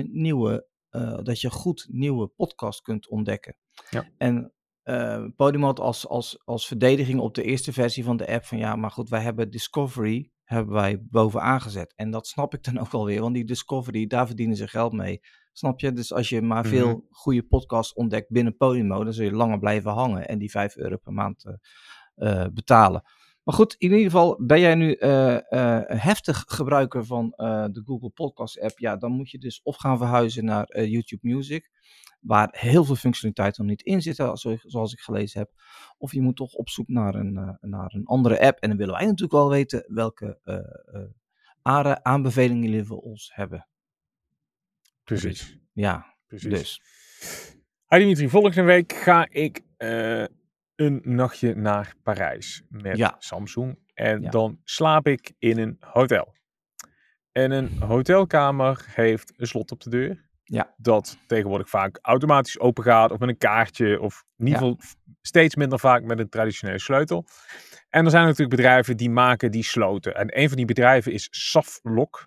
Speaker 1: je goed nieuwe podcasts kunt ontdekken.
Speaker 2: Ja.
Speaker 1: En Podimo had als verdediging op de eerste versie van de app van ja, maar goed, wij hebben Discovery bovenaan gezet. En dat snap ik dan ook wel weer, want die Discovery, daar verdienen ze geld mee. Snap je? Dus als je maar veel goede podcasts ontdekt binnen Podimo, dan zul je langer blijven hangen en die €5 per maand betalen. Maar goed, in ieder geval ben jij nu heftig gebruiker van de Google Podcast app. Ja, dan moet je dus of gaan verhuizen naar YouTube Music, waar heel veel functionaliteit nog niet in zitten, zoals ik gelezen heb. Of je moet toch op zoek naar een andere app. En dan willen wij natuurlijk wel weten welke aanbevelingen jullie voor ons hebben.
Speaker 2: Precies.
Speaker 1: Ja, precies. Dus.
Speaker 2: Hi Dimitri, volgende week ga ik een nachtje naar Parijs met Samsung. En dan slaap ik in een hotel. En een hotelkamer heeft een slot op de deur.
Speaker 1: Ja.
Speaker 2: Dat tegenwoordig vaak automatisch open gaat of met een kaartje. Of in ieder geval steeds minder vaak met een traditionele sleutel. En er zijn natuurlijk bedrijven die maken die sloten. En een van die bedrijven is Saflock.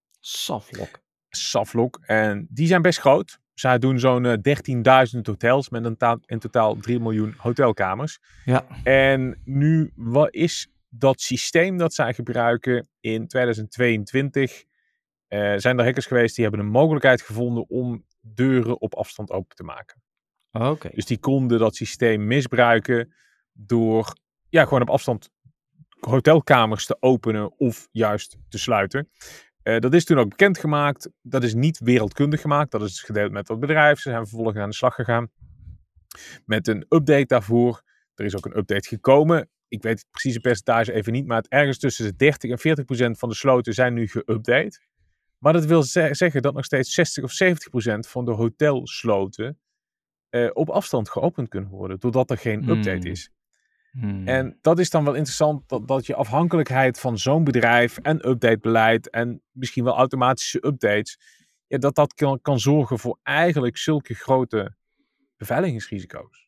Speaker 2: Saflock. En die zijn best groot. Zij doen zo'n 13.000 hotels met in totaal 3 miljoen hotelkamers.
Speaker 1: Ja.
Speaker 2: En nu, wat is dat systeem dat zij gebruiken in 2022? Zijn er hackers geweest die hebben een mogelijkheid gevonden om deuren op afstand open te maken.
Speaker 1: Okay.
Speaker 2: Dus die konden dat systeem misbruiken door gewoon op afstand hotelkamers te openen of juist te sluiten. Dat is toen ook bekendgemaakt. Dat is niet wereldkundig gemaakt. Dat is gedeeld met dat bedrijf. Ze zijn vervolgens aan de slag gegaan met een update daarvoor. Er is ook een update gekomen. ik weet het precieze percentage even niet, maar het ergens tussen de 30 en 40% van de sloten zijn nu geüpdate. Maar dat wil zeggen dat nog steeds 60 of 70% van de hotelsloten op afstand geopend kunnen worden, doordat er geen update is. En dat is dan wel interessant, dat je afhankelijkheid van zo'n bedrijf en updatebeleid en misschien wel automatische updates, dat kan zorgen voor eigenlijk zulke grote beveiligingsrisico's.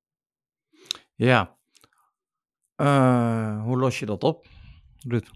Speaker 1: Ja. Hoe los je dat op, Ruud?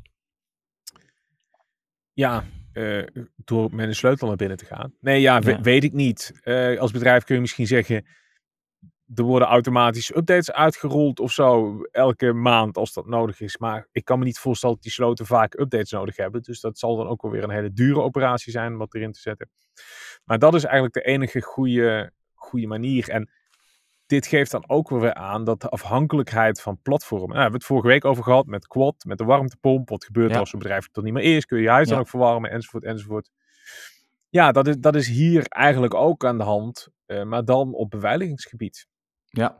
Speaker 2: Ja, door met een sleutel naar binnen te gaan. Nee, ja,
Speaker 1: Ja.
Speaker 2: weet ik niet. Als bedrijf kun je misschien zeggen, er worden automatische updates uitgerold of zo, elke maand als dat nodig is. Maar ik kan me niet voorstellen dat die sloten vaak updates nodig hebben. Dus dat zal dan ook wel weer een hele dure operatie zijn om dat erin te zetten. Maar dat is eigenlijk de enige goede manier. En dit geeft dan ook weer aan dat de afhankelijkheid van platformen. Nou, we hebben het vorige week over gehad met Quad, met de warmtepomp. Wat gebeurt er als een bedrijf er niet meer is? Kun je je huis dan ook verwarmen, enzovoort, enzovoort. Ja, dat is hier eigenlijk ook aan de hand, maar dan op beveiligingsgebied.
Speaker 1: Ja.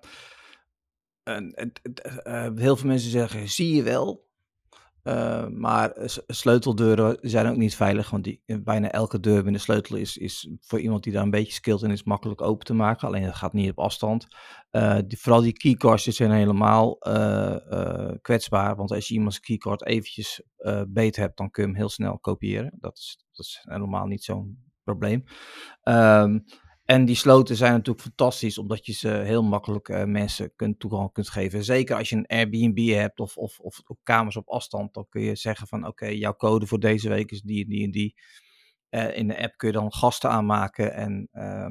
Speaker 1: Heel veel mensen zeggen, zie je wel. Maar sleuteldeuren zijn ook niet veilig, want bijna elke deur met een sleutel is voor iemand die daar een beetje skilled in is makkelijk open te maken. Alleen dat gaat niet op afstand. Vooral die keycards zijn helemaal kwetsbaar, want als je iemands keycard eventjes beet hebt, dan kun je hem heel snel kopiëren. Dat is helemaal niet zo'n probleem. En die sloten zijn natuurlijk fantastisch, omdat je ze heel makkelijk mensen toegang kunt geven. Zeker als je een Airbnb hebt of kamers op afstand, dan kun je zeggen van oké, jouw code voor deze week is die en die en die. In de app kun je dan gasten aanmaken en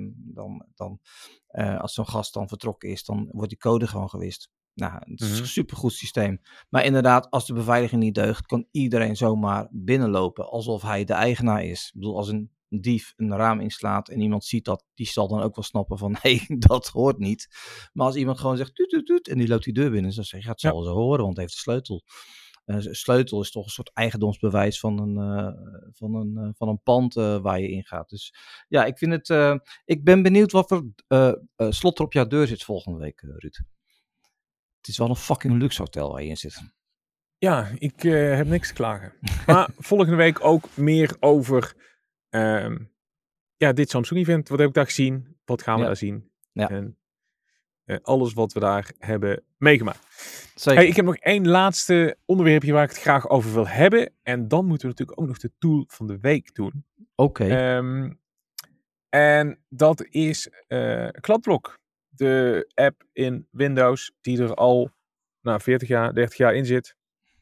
Speaker 1: als zo'n gast dan vertrokken is, dan wordt die code gewoon gewist. Nou, het is een supergoed systeem. Maar inderdaad, als de beveiliging niet deugt, kan iedereen zomaar binnenlopen alsof hij de eigenaar is. Ik bedoel, als een dief een raam inslaat en iemand ziet dat, die zal dan ook wel snappen van hé, dat hoort niet. Maar als iemand gewoon zegt tuut, tuut, tuut, en die loopt die deur binnen, dan zeg je, het zal wel zo horen, want hij heeft de sleutel. Een sleutel is toch een soort eigendomsbewijs van een pand waar je ingaat. Dus ja, ik ben benieuwd wat voor slot er op jouw deur zit volgende week, Ruud. Het is wel een fucking luxe hotel waar je in zit.
Speaker 2: Ja, ik heb niks te klagen. Maar volgende week ook meer over dit Samsung-event. Wat heb ik daar gezien? Wat gaan we daar zien?
Speaker 1: Ja.
Speaker 2: En alles wat we daar hebben meegemaakt.
Speaker 1: Zeker.
Speaker 2: Hey, ik heb nog één laatste onderwerpje waar ik het graag over wil hebben. En dan moeten we natuurlijk ook nog de tool van de week doen.
Speaker 1: Oké.
Speaker 2: En dat is Kladblok. De app in Windows die er al 40 jaar, 30 jaar in zit.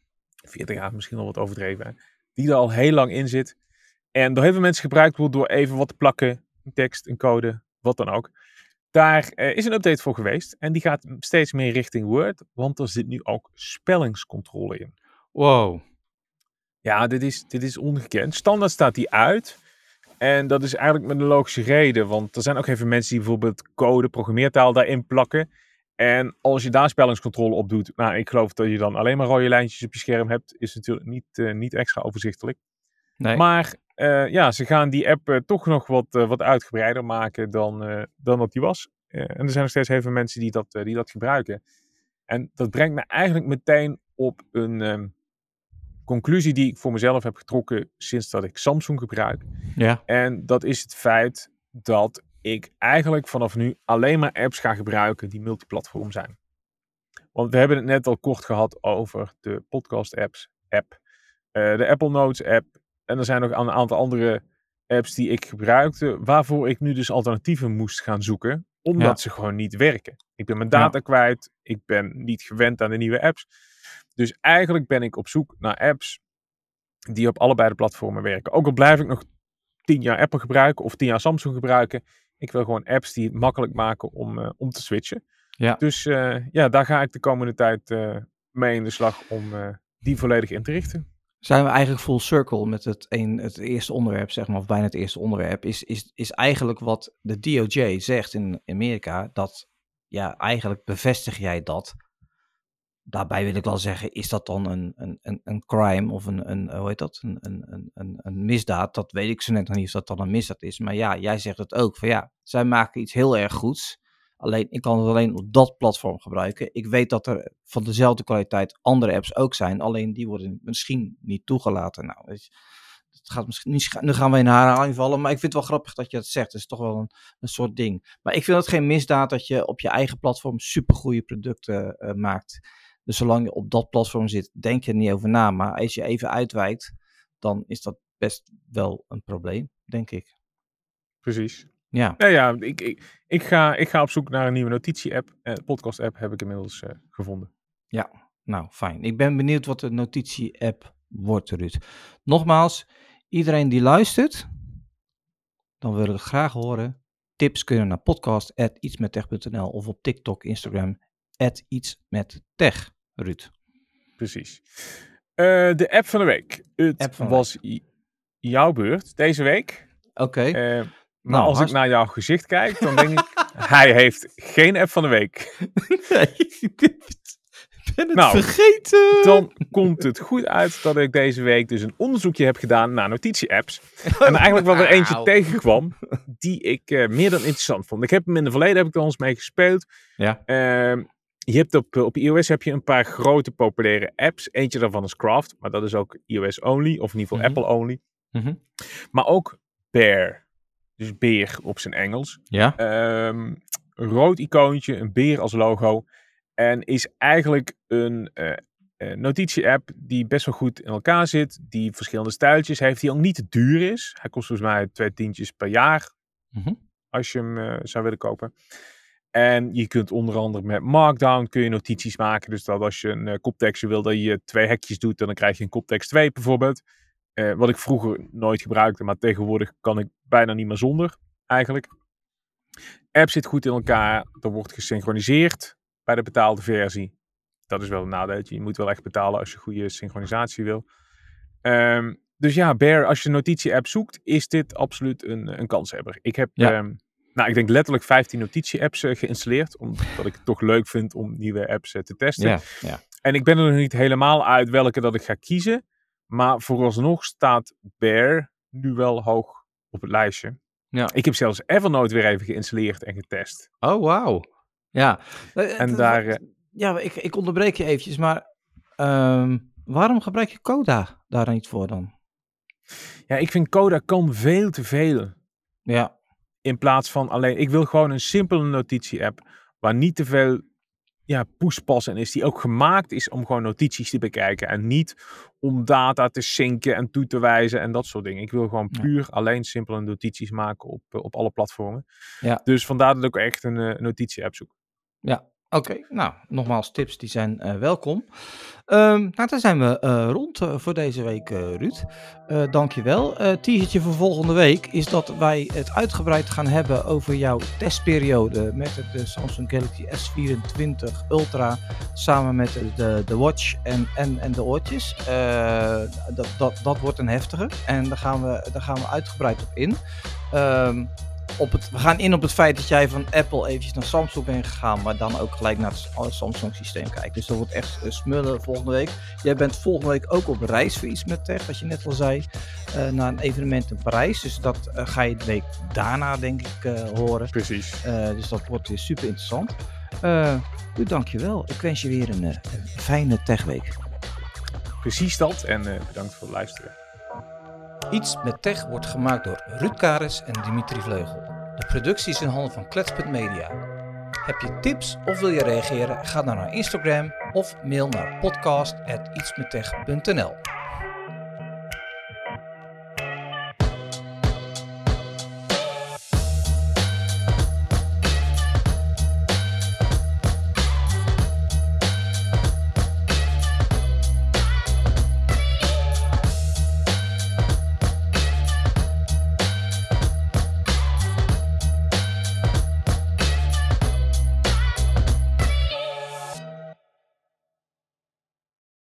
Speaker 2: 40 jaar misschien al wat overdreven. Hè? Die er al heel lang in zit. En door heel veel mensen gebruikt wordt door even wat te plakken. Een tekst, een code, wat dan ook. Daar is een update voor geweest. En die gaat steeds meer richting Word. Want er zit nu ook spellingscontrole in.
Speaker 1: Wow.
Speaker 2: Ja, dit is ongekend. Standaard staat die uit. En dat is eigenlijk met een logische reden. Want er zijn ook even mensen die bijvoorbeeld code, programmeertaal daarin plakken. En als je daar spellingscontrole op doet. Nou, ik geloof dat je dan alleen maar rode lijntjes op je scherm hebt. Is natuurlijk niet extra overzichtelijk.
Speaker 1: Nee.
Speaker 2: Maar ze gaan die app toch nog wat uitgebreider maken dan dat die was. En er zijn nog steeds heel veel mensen die dat gebruiken. En dat brengt me eigenlijk meteen op een conclusie die ik voor mezelf heb getrokken sinds dat ik Samsung gebruik.
Speaker 1: Ja.
Speaker 2: En dat is het feit dat ik eigenlijk vanaf nu alleen maar apps ga gebruiken die multiplatform zijn. Want we hebben het net al kort gehad over de podcast app, de Apple Notes app. En er zijn nog een aantal andere apps die ik gebruikte, waarvoor ik nu dus alternatieven moest gaan zoeken, omdat ze gewoon niet werken. Ik ben mijn data kwijt, ik ben niet gewend aan de nieuwe apps. Dus eigenlijk ben ik op zoek naar apps die op allebei de platformen werken. Ook al blijf ik nog 10 jaar Apple gebruiken of 10 jaar Samsung gebruiken. Ik wil gewoon apps die het makkelijk maken om te switchen.
Speaker 1: Ja.
Speaker 2: Dus daar ga ik de komende tijd mee in de slag om die volledig in te richten.
Speaker 1: Zijn we eigenlijk full circle met het eerste onderwerp, zeg maar, of bijna het eerste onderwerp, is eigenlijk wat de DOJ zegt in Amerika, dat, ja, eigenlijk bevestig jij dat. Daarbij wil ik wel zeggen, is dat dan een crime of hoe heet dat, een misdaad? Dat weet ik zo net nog niet of dat dan een misdaad is. Maar ja, jij zegt het ook, van ja, zij maken iets heel erg goeds. Alleen, ik kan het alleen op dat platform gebruiken. Ik weet dat er van dezelfde kwaliteit andere apps ook zijn. Alleen die worden misschien niet toegelaten. Nou, weet je, het gaat misschien niet, nu gaan we in herhaling vallen. Maar ik vind het wel grappig dat je dat zegt. Het is toch wel een soort ding. Maar ik vind het geen misdaad dat je op je eigen platform supergoeie producten maakt. Dus zolang je op dat platform zit, denk je er niet over na. Maar als je even uitwijkt, dan is dat best wel een probleem, denk ik.
Speaker 2: Precies.
Speaker 1: Ja.
Speaker 2: Nou ja, ik ga op zoek naar een nieuwe notitie-app. Podcast-app heb ik inmiddels gevonden.
Speaker 1: Ja, nou fijn. Ik ben benieuwd wat de notitie-app wordt, Ruud. Nogmaals, iedereen die luistert, dan wil ik het graag horen. Tips kunnen naar podcast@ietsmettech.nl of op TikTok, Instagram, @ietsmettech, Ruud.
Speaker 2: Precies. De app van de week. Het was jouw beurt deze week.
Speaker 1: Oké.
Speaker 2: Maar als ik naar jouw gezicht kijk, dan denk ik, hij heeft geen app van de week.
Speaker 1: Nee, ik ben het vergeten.
Speaker 2: Dan komt het goed uit dat ik deze week dus een onderzoekje heb gedaan naar notitie-apps. En er eigenlijk wel er eentje tegenkwam die ik meer dan interessant vond. Ik heb hem in het verleden er al eens mee gespeeld.
Speaker 1: Ja.
Speaker 2: Je hebt op iOS heb je een paar grote populaire apps. Eentje daarvan is Craft, maar dat is ook iOS only, of in ieder geval Apple only. Maar ook Bear. Dus beer op zijn Engels.
Speaker 1: Ja.
Speaker 2: Rood icoontje, een beer als logo. En is eigenlijk een notitie-app die best wel goed in elkaar zit. Die verschillende stijltjes heeft. Die ook niet te duur is. Hij kost volgens mij $2 per jaar. Als je hem zou willen kopen. En je kunt onder andere met Markdown kun je notities maken. Dus dat als je een koptekstje wil dat je 2 hekjes doet. Dan krijg je een koptekst 2 bijvoorbeeld. Wat ik vroeger nooit gebruikte. Maar tegenwoordig kan ik bijna niet meer zonder. Eigenlijk. App zit goed in elkaar. Er wordt gesynchroniseerd bij de betaalde versie. Dat is wel een nadeeltje. Je moet wel echt betalen als je goede synchronisatie wil. Dus ja, Bear, als je een notitie-app zoekt, is dit absoluut een kanshebber. Ik heb, ik denk letterlijk 15 notitie-apps geïnstalleerd. Omdat ik het toch leuk vind om nieuwe apps te testen.
Speaker 1: Ja.
Speaker 2: En ik ben er nog niet helemaal uit welke dat ik ga kiezen. Maar vooralsnog staat Bear nu wel hoog op het lijstje. Ja. Ik heb zelfs Evernote weer even geïnstalleerd en getest.
Speaker 1: Oh, wauw. Ja.
Speaker 2: En daar...
Speaker 1: Ja, ik onderbreek je eventjes, maar waarom gebruik je Coda daar niet voor dan?
Speaker 2: Ja, ik vind Coda kan veel te veel.
Speaker 1: Ja.
Speaker 2: In plaats van alleen... Ik wil gewoon een simpele notitie-app waar niet te veel pushpas in is. Die ook gemaakt is om gewoon notities te bekijken. En niet om data te synken en toe te wijzen en dat soort dingen. Ik wil gewoon puur alleen simpele notities maken op alle platformen. Ja. Dus vandaar dat ik ook echt een notitie-app zoek.
Speaker 1: Ja. Oké, nou, nogmaals, tips die zijn welkom. Nou, dan zijn we rond voor deze week, Ruud. Dankjewel. Teasertje voor volgende week is dat wij het uitgebreid gaan hebben over jouw testperiode met de Samsung Galaxy S24 Ultra samen met de Watch en de oortjes. Dat wordt een heftige en daar gaan we uitgebreid op in. We gaan in op het feit dat jij van Apple eventjes naar Samsung bent gegaan, maar dan ook gelijk naar het Samsung systeem kijkt. Dus dat wordt echt smullen volgende week. Jij bent volgende week ook op reis voor Ietsmettech, wat je net al zei, naar een evenement in Parijs. Dus dat ga je de week daarna denk ik horen.
Speaker 2: Precies.
Speaker 1: Dus dat wordt weer super interessant. Dankjewel. Ik wens je weer een fijne techweek.
Speaker 2: Precies dat en bedankt voor het luisteren.
Speaker 1: Iets met Tech wordt gemaakt door Ruud Kares en Dimitri Vleugel. De productie is in handen van Klets.media. Heb je tips of wil je reageren? Ga dan naar Instagram of mail naar podcast@ietsmettech.nl.